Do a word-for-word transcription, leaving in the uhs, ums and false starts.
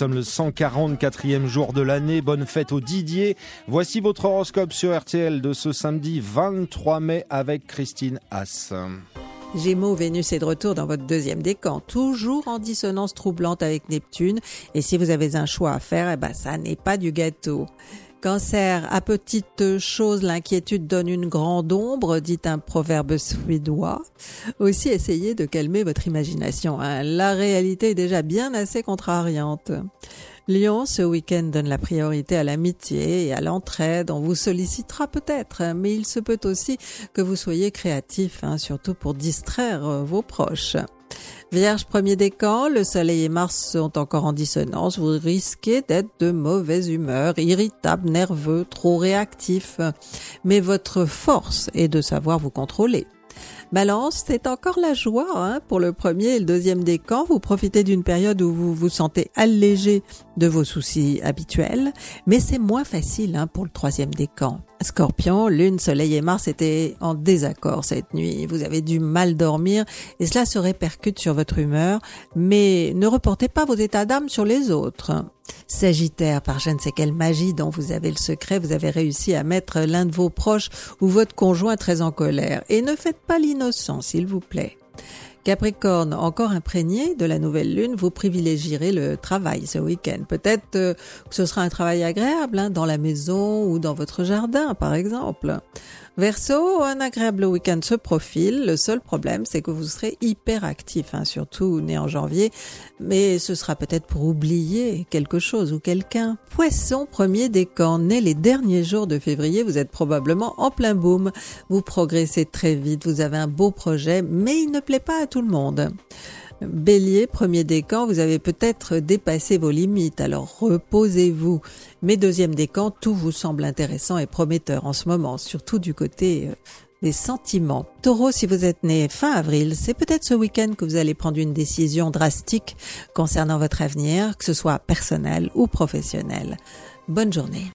sommes le cent quarante-quatrième jour de l'année. Bonne fête au Didier. Voici votre horoscope sur R T L de ce samedi vingt-trois mai avec Christine Haas. Gémeaux, Vénus est de retour dans votre deuxième décan, toujours en dissonance troublante avec Neptune. Et si vous avez un choix à faire, eh ben, ça n'est pas du gâteau. Cancer, à petites choses, l'inquiétude donne une grande ombre, dit un proverbe suédois. Aussi, essayez de calmer votre imagination, hein. La réalité est déjà bien assez contrariante. Lion, ce week-end donne la priorité à l'amitié et à l'entraide. On vous sollicitera peut-être, mais il se peut aussi que vous soyez créatif, hein, surtout pour distraire vos proches. Vierge, premier décan, le soleil et Mars sont encore en dissonance. Vous risquez d'être de mauvaise humeur, irritable, nerveux, trop réactif. Mais votre force est de savoir vous contrôler. Balance, c'est encore la joie, hein, pour le premier et le deuxième décan. Vous profitez d'une période où vous vous sentez allégé de vos soucis habituels, mais c'est moins facile, hein, pour le troisième décan. Scorpion, Lune, Soleil et Mars étaient en désaccord cette nuit. Vous avez du mal dormir et cela se répercute sur votre humeur, mais ne reportez pas vos états d'âme sur les autres. Sagittaire, par je ne sais quelle magie dont vous avez le secret, vous avez réussi à mettre l'un de vos proches ou votre conjoint très en colère. Et ne faites pas l'innocent, s'il vous plaît. Capricorne, encore imprégné de la nouvelle lune, vous privilégierez le travail ce week-end. Peut-être euh, que ce sera un travail agréable, hein, dans la maison ou dans votre jardin, par exemple. Verseau, un agréable week-end se profile. Le seul problème, c'est que vous serez hyper actif, hein, surtout né en janvier, mais ce sera peut-être pour oublier quelque chose ou quelqu'un. Poisson, premier décan, né les derniers jours de février, vous êtes probablement en plein boom. Vous progressez très vite, vous avez un beau projet, mais il ne plaît pas à tout le monde. Bélier, premier décan, vous avez peut-être dépassé vos limites, alors reposez-vous. Mais deuxième décan, tout vous semble intéressant et prometteur en ce moment, surtout du côté euh, des sentiments. Taureau, si vous êtes né fin avril, c'est peut-être ce week-end que vous allez prendre une décision drastique concernant votre avenir, que ce soit personnel ou professionnel. Bonne journée.